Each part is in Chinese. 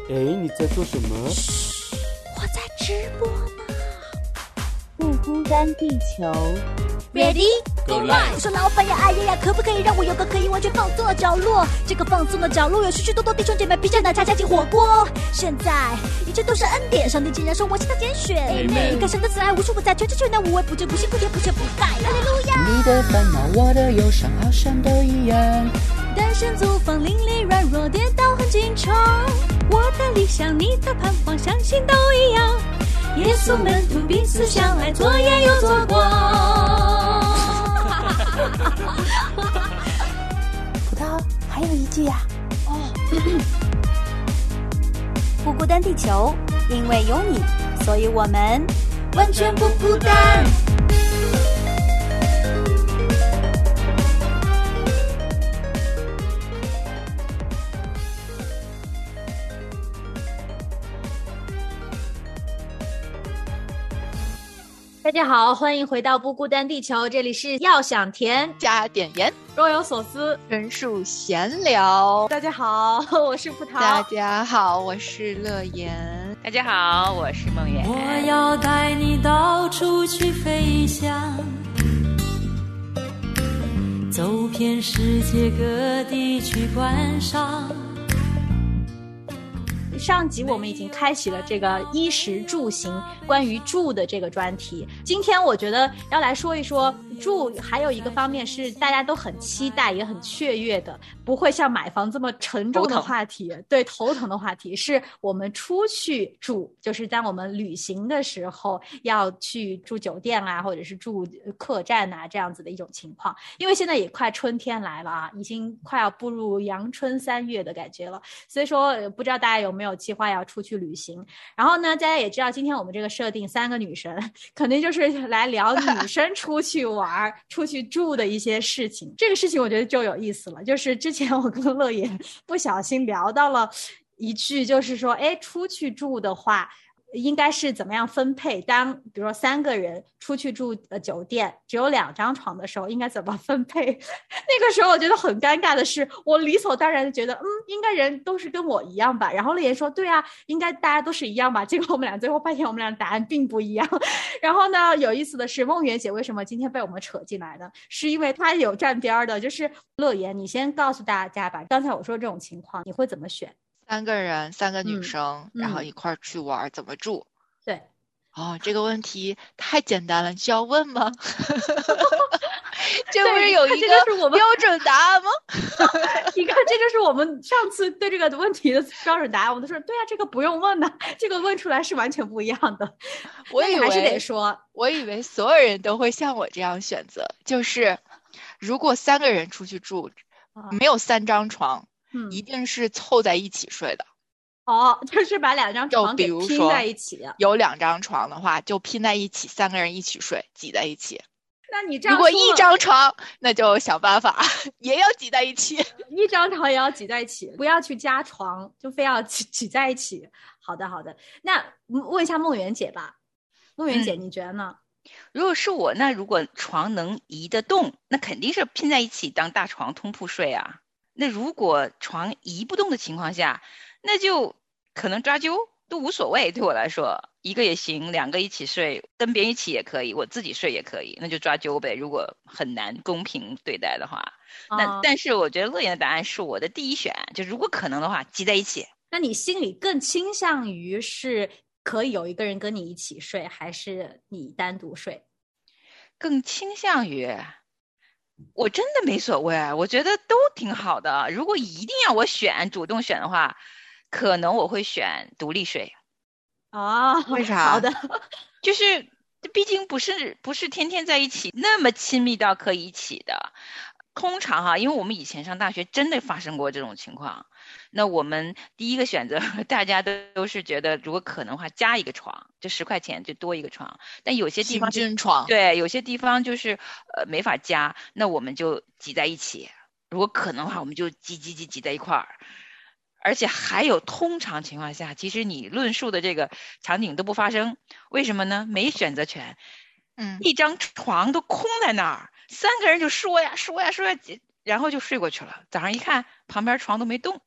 哎，你在做什么？ 我在直播呢。 不孤单地球 Ready Go live 我说老板呀，哎呀呀，可不可以让我有个可以完全放松的角落？这个放松的角落有许许多多弟兄姐妹披着奶茶加进火锅。现在一切都是恩典，上帝竟然说我是他拣选。 Amen 你看神的慈爱无处不在，全知全能无微不至，不辛不甜不缺不败。哈利路亚！ 你的烦恼，我的忧伤，好像都一样。 单身租房，邻里软弱，跌倒很经常。我的理想，你的盼望，相信都一样。耶稣门徒彼此相爱，左眼又左光。 葡萄还有一句呀、 不孤单地球，因为有你，所以我们完全不孤单。大家好，欢迎回到不孤单地球，这里是要想甜加点盐， 若有所思， 纯属闲聊。 大家好，我是葡萄。 大家好，我是乐言。 大家好，我是梦圆。 我要带你到处去飞翔，走遍世界各地去观赏。 上集我们已经开启了这个衣食住行关于住的这个专题，今天我觉得要来说一说住，还有一个方面是大家都很期待也很雀跃的，不会像买房这么沉重的话题，对，头疼的话题是我们出去住，就是当我们旅行的时候要去住酒店啊，或者是住客栈啊，这样子的一种情况。因为现在也快春天来了啊，已经快要步入阳春3月的感觉了，所以说不知道大家有没有计划要出去旅行。然后呢，大家也知道今天我们这个设定3个女神，肯定就是来聊女生出去玩出去住的一些事情。这个事情我觉得就有意思了，就是之前我跟乐言不小心聊到了一句，就是说出去住的话应该是怎么样分配，当比如说3个人出去住酒店只有2张床的时候应该怎么分配。那个时候我觉得很尴尬的是，我理所当然的觉得应该人都是跟我一样吧，然后乐言说对啊，应该大家都是一样吧，结果我们俩最后发现我们俩答案并不一样。然后呢，有意思的是梦圆姐为什么今天被我们扯进来呢？是因为她有站边的，就是乐言，你先告诉大家吧，刚才我说这种情况你会怎么选 3个人，3个女生，然后一块儿去玩，怎么住？ 对， 这个问题太简单了，你需要问吗？这不是有一个标准答案吗？ 你看，这就是我们上次对这个问题的标准答案，我们都说对啊，这个不用问呢，这个问出来是完全不一样的。 我以为还是得说， 我以为所有人都会像我这样选择，就是如果3个人出去住，没有3张床，一定是凑在一起睡的。 就是把2张床给拼在一起。 有2张床的话，就拼在一起，3个人一起睡，挤在一起。 那你这样， 如果1张床，那就想办法也要挤在一起。 1张床也要挤在一起，不要去加床，就非要挤在一起。好的，好的。那问一下梦圆姐吧，梦圆姐，你觉得呢？ 如果是我，那如果床能移得动，那肯定是拼在一起当大床通铺睡啊。那如果床移不动的情况下，那就可能抓阄都无所谓，对我来说1个也行，2个一起睡，跟别人一起也可以，我自己睡也可以，那就抓阄呗。如果很难公平对待的话，但是我觉得乐言的答案是我的第一选，就如果可能的话挤在一起。 那你心里更倾向于是可以有一个人跟你一起睡，还是你单独睡？ 更倾向于我真的没所谓，我觉得都挺好的。如果一定要我选，主动选的话，可能我会选独立睡。 为啥？ 好的， 就是毕竟不是天天在一起，那么亲密到可以一起的。通常因为我们以前上大学真的发生过这种情况，那我们第一个选择大家都是觉得如果可能的话加一个床，就10块钱就多一个床，但有些地方行军床， 对，有些地方就是没法加，那我们就挤在一起，如果可能的话我们就挤在一块儿。而且还有通常情况下，其实你论述的这个场景都不发生，为什么呢？没选择权，一张床都空在那儿，3个人就说呀，然后就睡过去了。早上一看，旁边床都没动。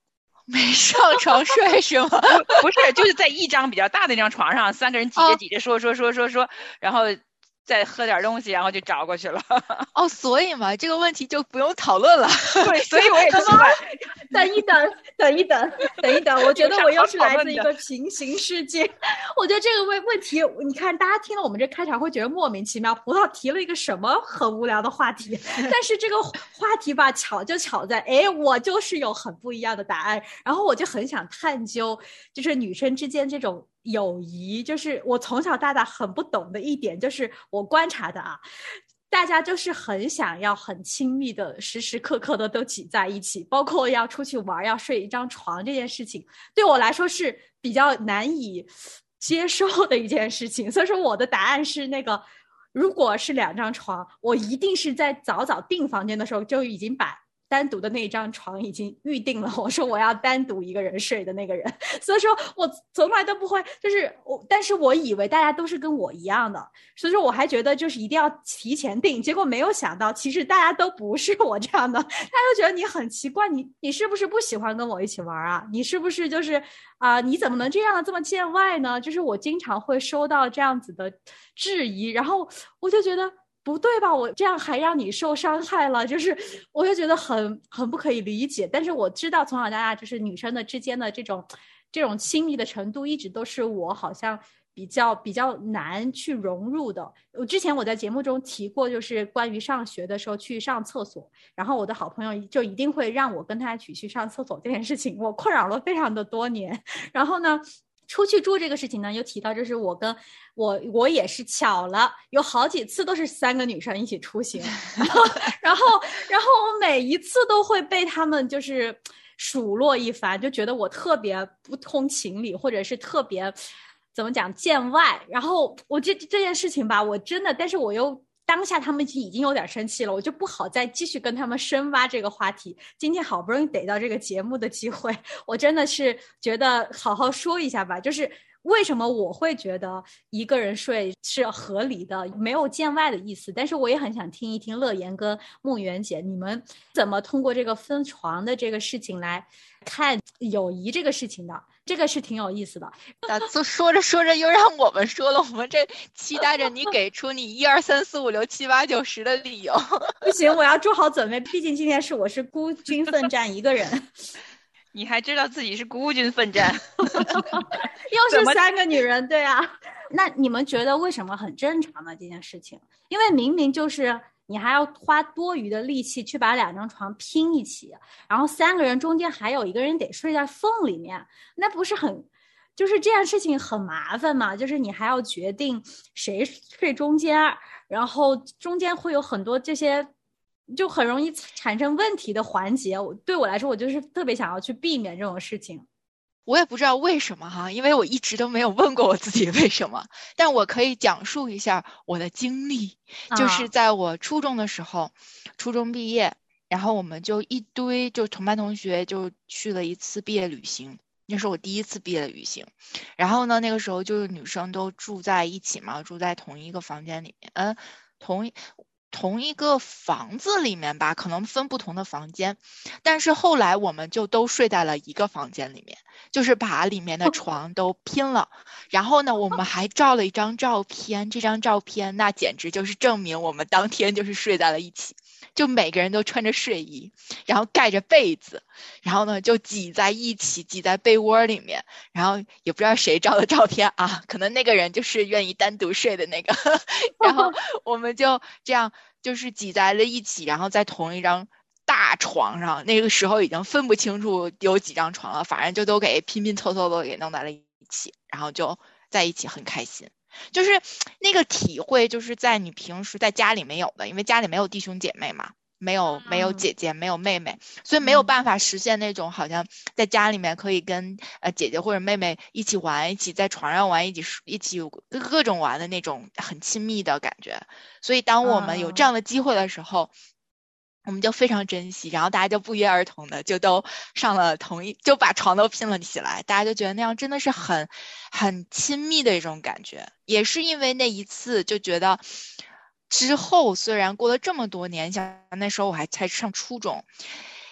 没上床睡是吗？ 不是，就是在一张比较大的那张床上，3个人挤着说，然后再喝点东西，然后就找过去了。 哦，所以嘛，这个问题就不用讨论了。 对，所以我也奇怪。 等一等，我觉得我又是来自一个平行世界。我觉得这个问题，你看大家听了我们这开场会觉得莫名其妙，葡萄提了一个什么很无聊的话题，但是这个话题吧，巧就巧在，我就是有很不一样的答案，然后我就很想探究，就是女生之间这种友谊，就是我从小到大很不懂的一点，就是我观察的啊，大家就是很想要很亲密的，时时刻刻的都挤在一起，包括要出去玩，要睡一张床这件事情，对我来说是比较难以接受的一件事情。所以说我的答案是那个，如果是2张床，我一定是在早订房间的时候就已经把单独的那一张床已经预定了，我说我要单独一个人睡的那个人。所以说我从来都不会，就是但是我以为大家都是跟我一样的，所以说我还觉得就是一定要提前订，结果没有想到其实大家都不是我这样的，大家都觉得你很奇怪，你是不是不喜欢跟我一起玩啊？你是不是就是你怎么能这样这么见外呢？就是我经常会收到这样子的质疑，然后我就觉得不对吧，我这样还让你受伤害了，就是我就觉得很不可以理解。但是我知道从小到大就是女生的之间的这种亲密的程度一直都是我好像比较难去融入的。之前我在节目中提过，就是关于上学的时候去上厕所，然后我的好朋友就一定会让我跟他一起去上厕所这件事情，我困扰了非常的多年。然后呢出去住这个事情呢，又提到就是我也是巧了，有好几次都是3个女生一起出行，然后我每一次都会被他们就是数落一番，就觉得我特别不通情理，或者是特别怎么讲见外。然后我这件事情吧，我真的，但是我又当下他们已经有点生气了，我就不好再继续跟他们深挖这个话题。今天好不容易逮到这个节目的机会，我真的是觉得好好说一下吧，就是为什么我会觉得一个人睡是合理的，没有见外的意思。但是我也很想听一听乐言跟梦圆姐，你们怎么通过这个分床的这个事情来看友谊这个事情的，这个是挺有意思的。 说着又让我们说了，我们这期待着你给出你1、2、3、4、5、6、7、8、9、10的理由。 不行，我要做好准备，毕竟今天我是孤军奋战一个人。 你还知道自己是孤军奋战又是3个女人，对啊。那你们觉得为什么很正常呢这件事情？因为明明就是你还要花多余的力气去把2张床拼一起，然后3个人中间还有一个人得睡在缝里面，那不是很就是这样事情很麻烦嘛？就是你还要决定谁睡中间，然后中间会有很多这些就很容易产生问题的环节。对我来说，我就是特别想要去避免这种事情。 我也不知道为什么哈，因为我一直都没有问过我自己为什么，但我可以讲述一下我的经历。就是在我初中的时候，初中毕业，然后我们就一堆就同班同学就去了一次毕业旅行，那是我第一次毕业旅行。然后呢，那个时候就是女生都住在一起嘛，住在同一个房间里面，同一个房子里面吧，可能分不同的房间，但是后来我们就都睡在了一个房间里面，就是把里面的床都拼了。然后呢，我们还照了一张照片，这张照片那简直就是证明我们当天就是睡在了一起，就每个人都穿着睡衣，然后盖着被子，然后呢就挤在一起，挤在被窝里面，然后也不知道谁照的照片啊，可能那个人就是愿意单独睡的那个然后我们就这样就是挤在了一起，然后在同一张大床上，那个时候已经分不清楚有几张床了，反正就都给拼拼凑凑的给弄在了一起，然后就在一起很开心。就是那个体会就是在你平时在家里没有的，因为家里没有弟兄姐妹嘛，没有姐姐，没有妹妹，所以没有办法实现那种好像在家里面可以跟姐姐或者妹妹一起玩，一起在床上玩，一起各种玩的那种很亲密的感觉。所以当我们有这样的机会的时候，我们就非常珍惜，然后大家就不约而同的就都上了就把床都拼了起来，大家就觉得那样真的是很亲密的一种感觉。也是因为那一次就觉得之后虽然过了这么多年，像那时候我还才上初中，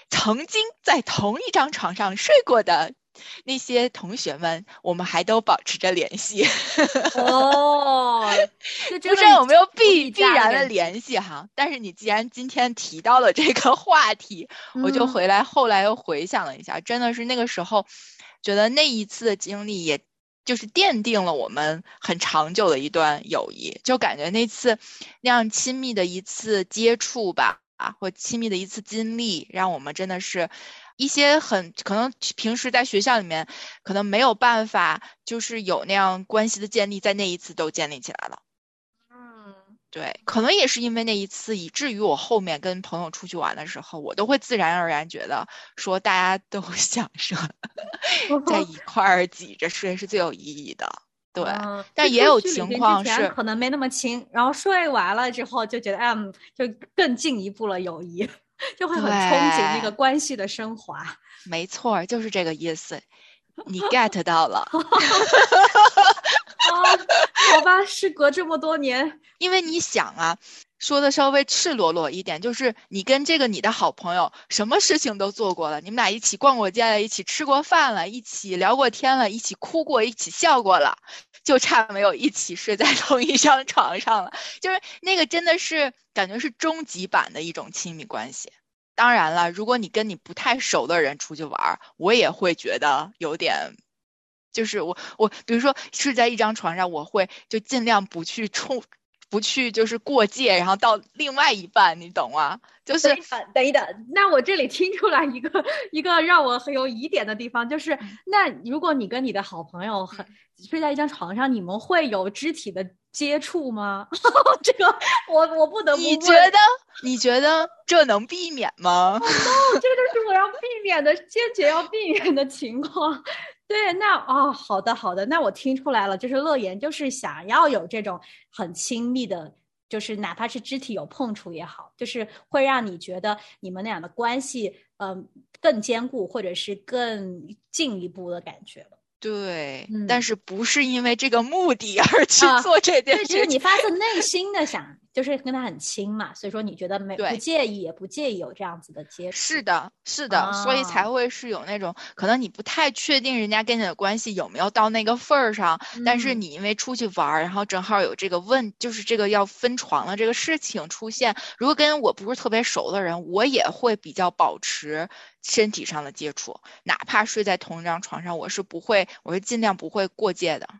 曾经在同一张床上睡过的那些同学们，我们还都保持着联系。 哦， 不知道有没有必然的联系哈？但是你既然今天提到了这个话题，我就后来又回想了一下，真的是那个时候觉得那一次的经历也就是奠定了我们很长久的一段友谊，就感觉那次那样亲密的一次接触吧，或亲密的一次经历，让我们真的是一些可能平时在学校里面可能没有办法就是有那样关系的建立，在那一次都建立起来了。对，可能也是因为那一次，以至于我后面跟朋友出去玩的时候，我都会自然而然觉得说大家都享受在一块儿挤着睡是最有意义的。对，但也有情况是可能没那么亲，然后睡完了之后就觉得就更进一步了友谊，就会很憧憬那个关系的升华。 没错，就是这个意思，你 get 到了。 好吧，时隔这么多年， 因为你想啊，说的稍微赤裸裸一点，就是你跟你的好朋友什么事情都做过了，你们俩一起逛过街了，一起吃过饭了，一起聊过天了，一起哭过，一起笑过了，就差没有一起睡在同一张床上了。就是那个真的是感觉是终极版的一种亲密关系。当然了，如果你跟你不太熟的人出去玩，我也会觉得有点，就是我比如说睡在一张床上，我会就尽量不去就是过界，然后到另外一半，你懂吗？就是等一等，那我这里听出来一个让我很有疑点的地方，就是那如果你跟你的好朋友睡在一张床上，你们会有肢体的接触吗？这个我不得不问， 你觉得这能避免吗？ 这个就是我要避免的，坚决要避免的情况。对，那好的，那我听出来了，就是乐言就是想要有这种很亲密的，就是哪怕是肢体有碰触也好，就是会让你觉得你们俩的关系更坚固，或者是更进一步的感觉了。 对，但是不是因为这个目的而去做这件事情， 就是你发自内心的想，就是跟他很亲嘛，所以说你觉得不介意，也不介意有这样子的接触。 是的，所以才会是有那种可能你不太确定人家跟你的关系有没有到那个份儿上，但是你因为出去玩，然后正好有这个就是这个要分床的这个事情出现，如果跟我不是特别熟的人，我也会比较保持身体上的接触，哪怕睡在同一张床上，我是尽量不会过界的。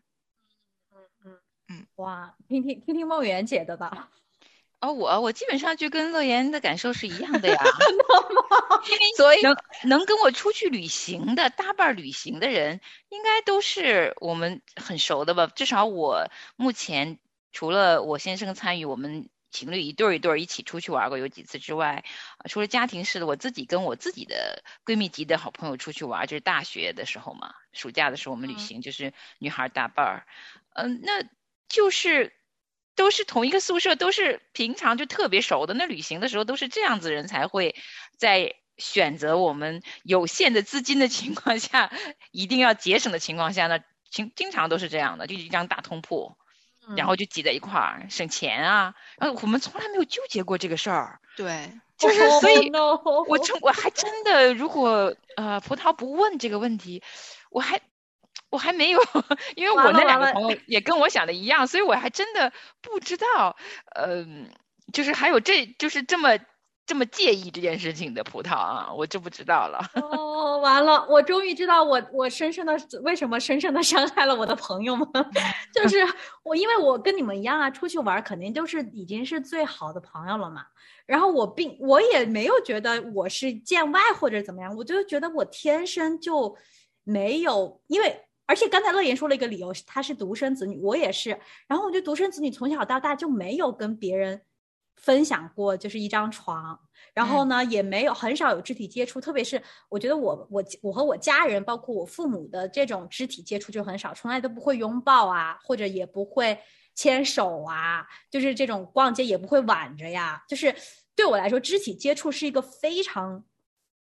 哇，听听梦圆姐的吧。 我基本上就跟乐言的感受是一样的呀。所以能跟我出去旅行的搭伴旅行的人，应该都是我们很熟的吧？至少我目前除了我先生参与，我们情侣一对一起出去玩过有几次之外，除了家庭式的，我自己跟我自己的闺蜜级的好朋友出去玩，就是大学的时候嘛，暑假的时候我们旅行，就是女孩搭伴儿，那就是都是同一个宿舍，都是平常就特别熟的，那旅行的时候都是这样子人才会在选择我们有限的资金的情况下，一定要节省的情况下呢，经常都是这样的，就一张大通铺，然后就挤在一块儿省钱啊，然后我们从来没有纠结过这个事儿。 对， 就是所以我还真的，如果葡萄不问这个问题，我还没有，因为我那两个朋友也跟我想的一样，所以我还真的不知道，就是还有就是这么介意这件事情的葡萄啊，我就不知道了。 完了，我终于知道我为什么深深的伤害了我的朋友们，就是因为我跟你们一样啊，出去玩肯定就是已经是最好的朋友了嘛。然后我也没有觉得我是见外或者怎么样，我就觉得我天生就没有，因为而且刚才乐言说了一个理由，他是独生子女，我也是。然后我觉得独生子女从小到大就没有跟别人分享过就是一张床，然后呢也很少有肢体接触，特别是我觉得我和我家人包括我父母的这种肢体接触就很少，从来都不会拥抱啊，或者也不会牵手啊，就是这种逛街也不会挽着呀，就是对我来说肢体接触是一个非常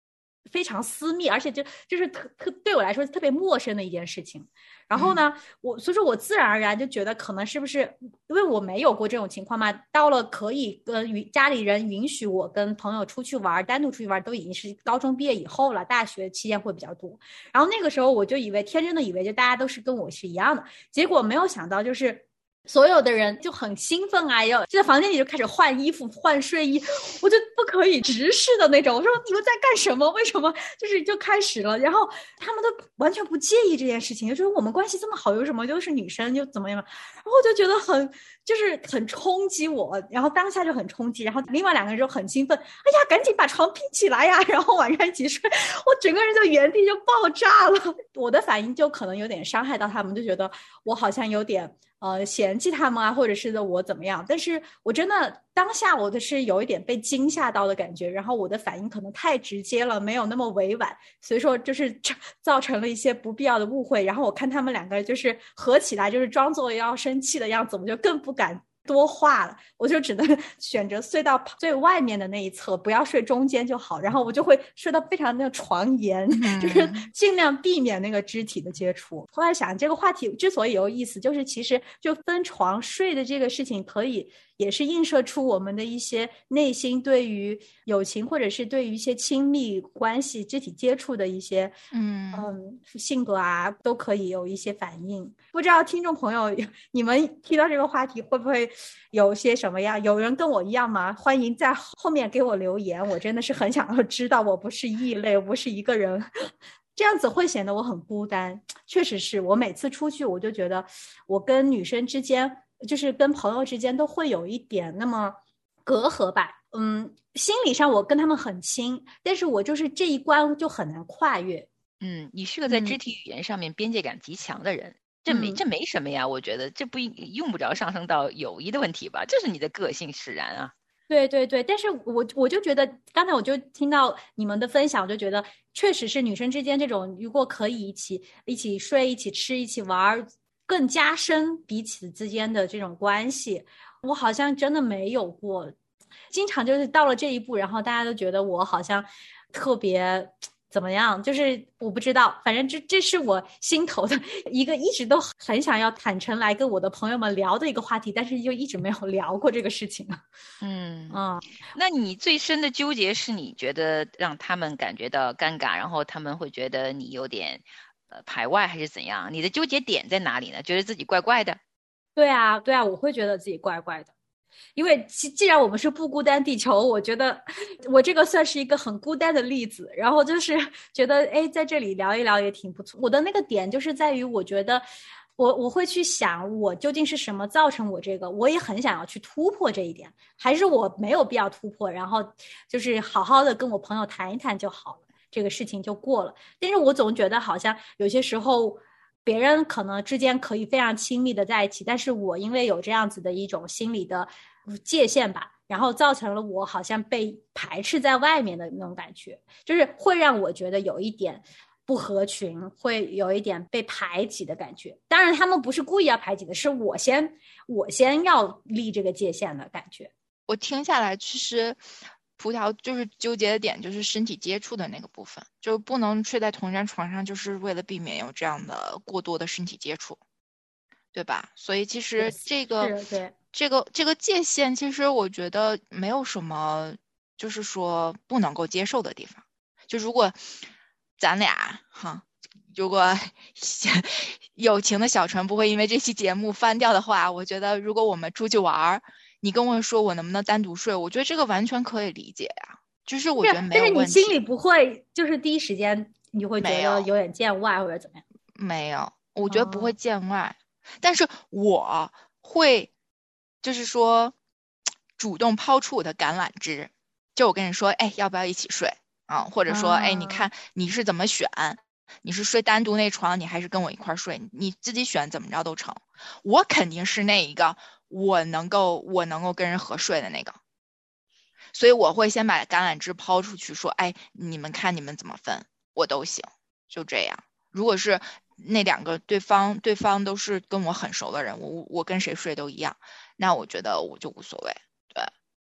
非常私密，而且就是对我来说特别陌生的一件事情。然后呢，所以说我自然而然就觉得可能是不是因为我没有过这种情况嘛，到了可以跟家里人允许我跟朋友出去玩，单独出去玩，都已经是高中毕业以后了，大学期间会比较多。然后那个时候我就天真的以为就大家都是跟我是一样的，结果没有想到就是所有的人就很兴奋啊，就在房间里就开始换衣服换睡衣，我就不可以直视的那种，我说你们在干什么，为什么就开始了。然后他们都完全不介意这件事情，就说我们关系这么好，有什么就是女生就怎么样，然后我就觉得很冲击我，然后当下就很冲击，然后另外两个人就很兴奋，哎呀赶紧把床拼起来呀，然后晚上一起睡，我整个人就原地就爆炸了。我的反应就可能有点伤害到他们，就觉得我好像有点嫌弃他们啊，或者是我怎么样，但是我真的当下我的是有一点被惊吓到的感觉，然后我的反应可能太直接了，没有那么委婉，所以说就是造成了一些不必要的误会。然后我看他们两个就是合起来就是装作要生气的样子，我就更不敢多话了，我就只能选择睡到最外面的那一侧，不要睡中间就好，然后我就会睡到非常那个床沿，就是尽量避免那个肢体的接触。后来想这个话题之所以有意思，就是其实就分床睡的这个事情可以也是映射出我们的一些内心对于友情或者是对于一些亲密关系肢体接触的一些性格啊，都可以有一些反应。不知道听众朋友你们提到这个话题会不会有些什么样，有人跟我一样吗？欢迎在后面给我留言，我真的是很想要知道，我不是异类，我不是一个人这样子会显得我很孤单。确实是我每次出去我就觉得我跟女生之间就是跟朋友之间都会有一点那么隔阂吧，心理上我跟他们很亲，但是我就是这一关就很难跨越。 你是个在肢体语言上面边界感极强的人，这没什么呀，我觉得这用不着上升到友谊的问题吧，这是你的个性使然啊。 对对对，但是我就觉得刚才我就听到你们的分享，我就觉得确实是女生之间这种如果可以一起睡一起吃一起玩，更加深彼此之间的这种关系，我好像真的没有过。经常就是到了这一步，然后大家都觉得我好像特别怎么样，就是我不知道，反正这是我心头的一个一直都很想要坦诚来跟我的朋友们聊的一个话题，但是就一直没有聊过这个事情。 那你最深的纠结是你觉得让他们感觉到尴尬，然后他们会觉得你有点排外还是怎样？你的纠结点在哪里呢？觉得自己怪怪的？ 对啊，我会觉得自己怪怪的。因为既然我们是不孤单地球，我觉得我这个算是一个很孤单的例子，然后就是觉得在这里聊一聊也挺不错。我的那个点就是在于我觉得我会去想我究竟是什么造成我这个，我也很想要去突破这一点，还是我没有必要突破，然后就是好好的跟我朋友谈一谈就好了，这个事情就过了。但是我总觉得好像有些时候别人可能之间可以非常亲密的在一起，但是我因为有这样子的一种心理的界限吧，然后造成了我好像被排斥在外面的那种感觉，就是会让我觉得有一点不合群，会有一点被排挤的感觉。当然他们不是故意要排挤的，是我先要立这个界限的感觉。 我听下来其实葡萄就是纠结的点就是身体接触的那个部分，就是不能睡在同一张床上，就是为了避免有这样的过多的身体接触，对吧？所以其实这个界限其实我觉得没有什么就是说不能够接受的地方。就如果咱俩如果友情的小船不会因为这期节目翻掉的话，我觉得如果我们出去玩，你跟我说我能不能单独睡，我觉得这个完全可以理解呀，就是我觉得没有问题。 但是你心里不会就是第一时间你会觉得有点见外或者怎么样？ 没有，我觉得不会见外，但是我会就是说主动抛出我的橄榄枝，就我跟你说要不要一起睡或者说你看你是怎么选，你是睡单独那床你还是跟我一块睡，你自己选怎么着都成。我肯定是那一个我能够跟人合睡的那个，所以我会先把橄榄枝抛出去说你们看你们怎么分我都行，就这样。如果是那两个对方都是跟我很熟的人，我跟谁睡都一样，那我觉得我就无所谓。对，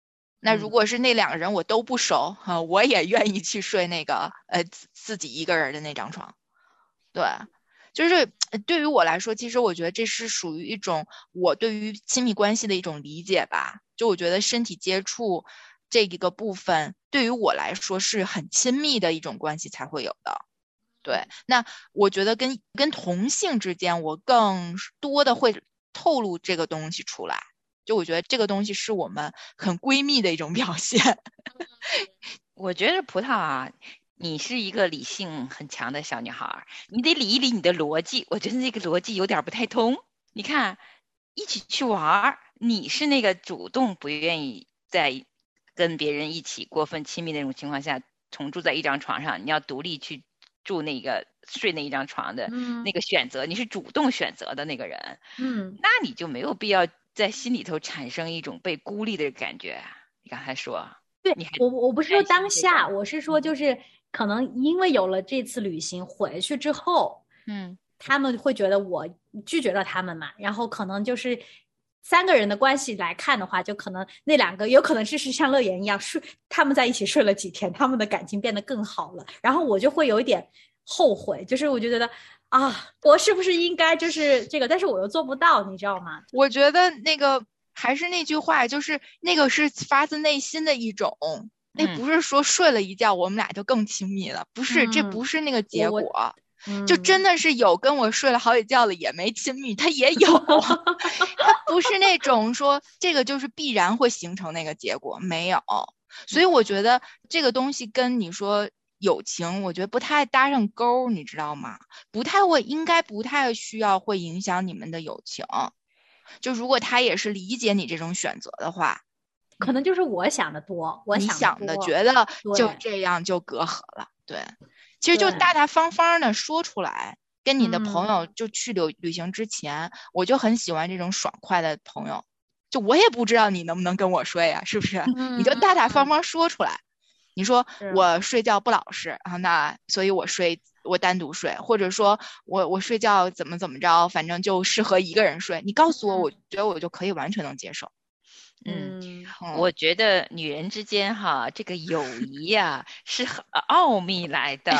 那如果是那2个人我都不熟我也愿意去睡那个自己一个人的那张床。对，就是对于我来说，其实我觉得这是属于一种我对于亲密关系的一种理解吧。就我觉得身体接触这一个部分对于我来说是很亲密的一种关系才会有的。对，那我觉得跟同性之间我更多的会透露这个东西出来，就我觉得这个东西是我们很闺蜜的一种表现。 我觉得葡萄啊，你是一个理性很强的小女孩，你得理一理你的逻辑，我觉得这个逻辑有点不太通。你看，一起去玩，你是那个主动不愿意在跟别人一起过分亲密那种情况下同住在一张床上，你要独立去住那个睡那一张床的那个选择，你是主动选择的那个人，那你就没有必要在心里头产生一种被孤立的感觉。你刚才说， 对，我不是说当下，我是说就是可能因为有了这次旅行回去之后，他们会觉得我拒绝了他们嘛，然后可能就是3个人的关系来看的话，就可能那2个有可能就是像乐言一样他们在一起睡了几天，他们的感情变得更好了，然后我就会有一点后悔，就是我就觉得啊，我是不是应该就是这个，但是我又做不到，你知道吗？ 我觉得那个还是那句话，就是那个是发自内心的一种，那不是说睡了一觉我们俩就更亲密了，不是，这不是那个结果。就真的是有跟我睡了好几觉了也没亲密，他也有他不是那种说这个就是必然会形成那个结果，没有。所以我觉得这个东西跟你说友情我觉得不太搭上钩，你知道吗？应该不太需要会影响你们的友情。就如果他也是理解你这种选择的话， 可能就是我想的多， 你想的觉得就这样就隔阂了。对，其实就大大方方的说出来，跟你的朋友就去旅行之前，我就很喜欢这种爽快的朋友。就我也不知道你能不能跟我睡啊，是不是？你就大大方方说出来，你说我睡觉不老实啊，那所以我单独睡，或者说我睡觉怎么着，反正就适合一个人睡。你告诉我，我觉得我就可以完全能接受。 我觉得女人之间哈，这个友谊呀是很奥秘来的。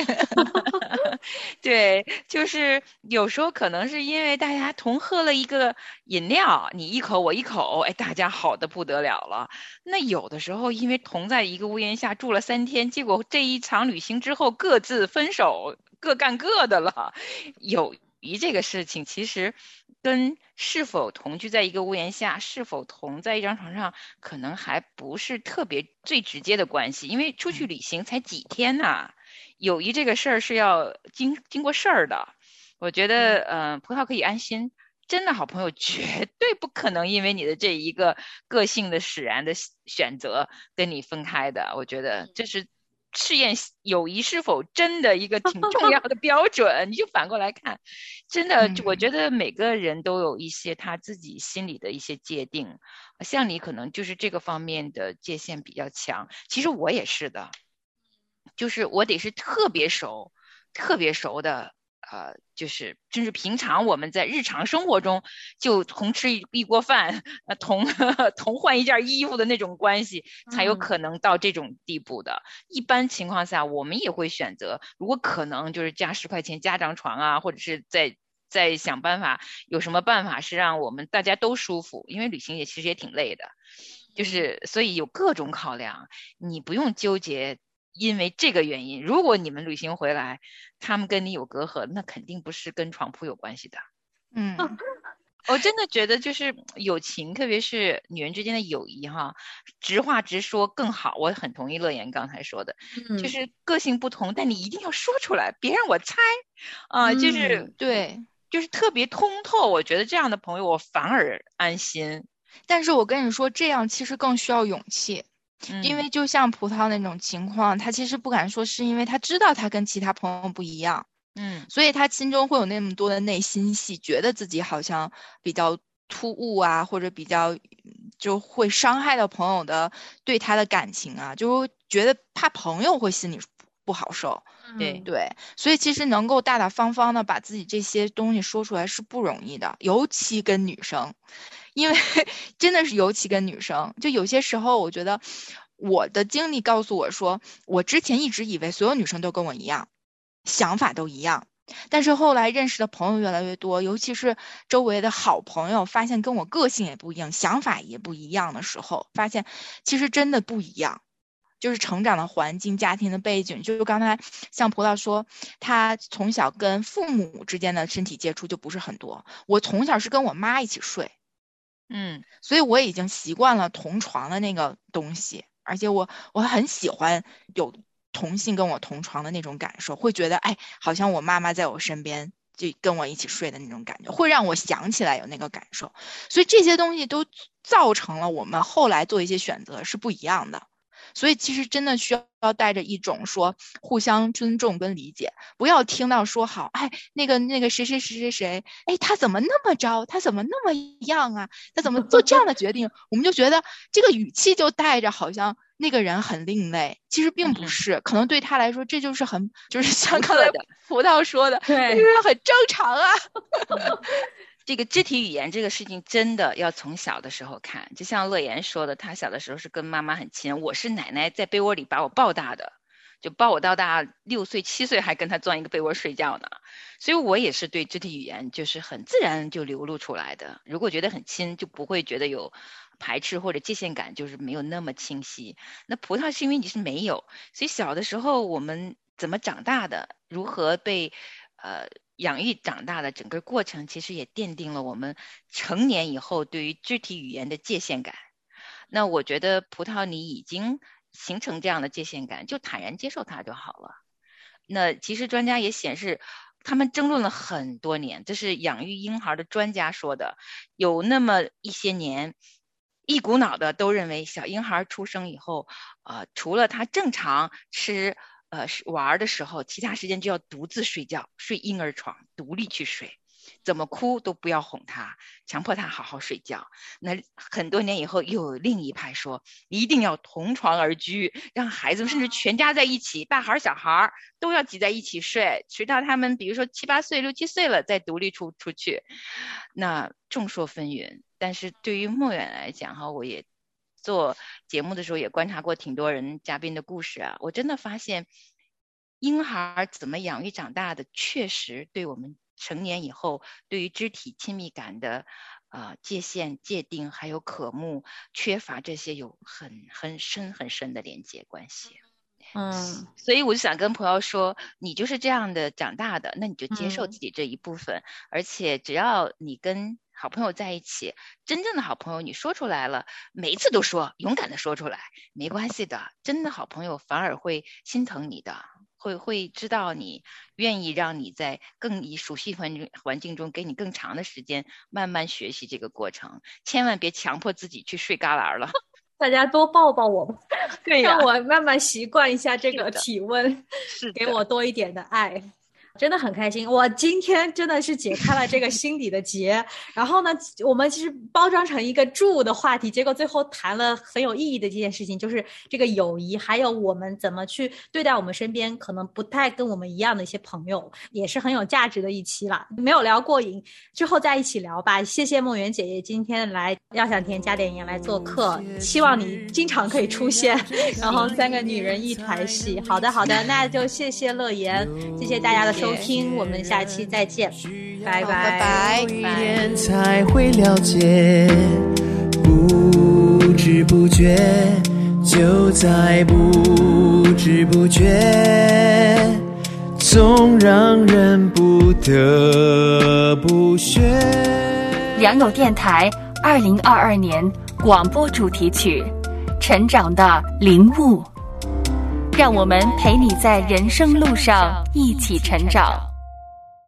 对，就是有时候可能是因为大家同喝了一个饮料，你一口我一口，哎，大家好的不得了了。那有的时候因为同在一个屋檐下住了3天，结果这一场旅行之后各自分手，各干各的了。友谊这个事情其实跟是否同居在一个屋檐下，是否同在一张床上，可能还不是特别最直接的关系，因为出去旅行才几天呐，友谊这个事儿是要经过事儿的。我觉得葡萄可以安心，真的好朋友绝对不可能因为你的这一个个性的使然的选择跟你分开的。我觉得这是试验友谊是否真的一个挺重要的标准。你就反过来看，真的我觉得每个人都有一些他自己心里的一些界定，像你可能就是这个方面的界限比较强，其实我也是的，就是我得是特别熟的就是甚至平常我们在日常生活中就同吃一锅饭，同换一件衣服的那种关系，才有可能到这种地步的。一般情况下，我们也会选择，如果可能，就是加10块钱加张床啊，或者是再想办法，有什么办法是让我们大家都舒服，因为旅行其实也挺累的，就是所以有各种考量，你不用纠结。因为这个原因，如果你们旅行回来他们跟你有隔阂，那肯定不是跟床铺有关系的。我真的觉得就是友情，特别是女人之间的友谊哈，直话直说更好。我很同意乐言刚才说的，就是个性不同，但你一定要说出来，别让我猜就是对，就是特别通透。我觉得这样的朋友我反而安心。 但是我跟你说，这样其实更需要勇气。因为就像葡萄那种情况，他其实不敢说，是因为他知道他跟其他朋友不一样，所以他心中会有那么多的内心戏，觉得自己好像比较突兀啊，或者比较就会伤害到朋友的对他的感情啊，就觉得怕朋友会心里不好受。 对， 所以其实能够大大方方的把自己这些东西说出来是不容易的，尤其跟女生，因为真的是尤其跟女生，就有些时候我觉得我的经历告诉我说，我之前一直以为所有女生都跟我一样，想法都一样，但是后来认识的朋友越来越多，尤其是周围的好朋友，发现跟我个性也不一样，想法也不一样的时候，发现其实真的不一样。就是成长的环境、家庭的背景，就是刚才像葡萄说，他从小跟父母之间的身体接触就不是很多。我从小是跟我妈一起睡，所以我已经习惯了同床的那个东西，而且我很喜欢有同性跟我同床的那种感受，会觉得哎，好像我妈妈在我身边，就跟我一起睡的那种感觉，会让我想起来有那个感受。所以这些东西都造成了我们后来做一些选择是不一样的。所以其实真的需要带着一种说互相尊重跟理解，不要听到说好，哎，那个谁，哎，他怎么那么着，他怎么那么样啊，他怎么做这样的决定，我们就觉得这个语气就带着好像那个人很另类，其实并不是，可能对他来说这就是像刚才葡萄说的，对，就是很正常啊。 这个肢体语言这个事情真的要从小的时候看，就像乐言说的，他小的时候是跟妈妈很亲，我是奶奶在被窝里把我抱大的，就抱我到大6岁7岁还跟他钻一个被窝睡觉呢，所以我也是对肢体语言就是很自然就流露出来的，如果觉得很亲就不会觉得有排斥或者界限感，就是没有那么清晰。那葡萄是因为你是没有，所以小的时候我们怎么长大的，如何被养育长大的整个过程，其实也奠定了我们成年以后对于肢体语言的界限感。那我觉得葡萄你已经形成这样的界限感，就坦然接受它就好了。那其实专家也显示，他们争论了很多年，这是养育婴孩的专家说的，有那么一些年一股脑的都认为小婴孩出生以后除了他正常吃玩的时候，其他时间就要独自睡觉，睡婴儿床，独立去睡，怎么哭都不要哄他，强迫他好好睡觉。那很多年以后又有另一派说一定要同床而居，让孩子们甚至全家在一起，大孩小孩都要挤在一起睡，直到他们比如说7、8岁、6、7岁了再独立出去。那众说纷纭，但是对于莫远来讲我也做节目的时候也观察过挺多人嘉宾的故事啊，我真的发现婴孩怎么养育长大的，确实对我们成年以后对于肢体亲密感的界限界定还有渴慕缺乏，这些有很深的连接关系。所以我就想跟朋友说，你就是这样的长大的，那你就接受自己这一部分，而且只要你跟好朋友在一起，真正的好朋友你说出来了，每一次都说，勇敢的说出来，没关系的，真的好朋友反而会心疼你的，会知道你，愿意让你在更熟悉环境中给你更长的时间慢慢学习这个过程，千万别强迫自己去睡旮旯了。 大家多抱抱我吧， 对呀， 让我慢慢习惯一下这个体温，给我多一点的爱。真的很开心，我今天真的是解开了这个心底的结。然后呢，我们其实包装成一个住的话题，结果最后谈了很有意义的这件事情，就是这个友谊，还有我们怎么去对待我们身边可能不太跟我们一样的一些朋友，也是很有价值的一期了。没有聊过瘾，之后再一起聊吧。谢谢梦圆姐姐今天来要想甜加点盐来做客，希望你经常可以出现，然后3个女人一台戏。好的，那就谢谢乐言，谢谢大家的收听，我们下期再见，拜拜。 才会了解，不知不觉，就在不知不觉，总让人不得不学。 良友电台2022年广播主题曲《成长的领悟》，让我们陪你在人生路上一起成长。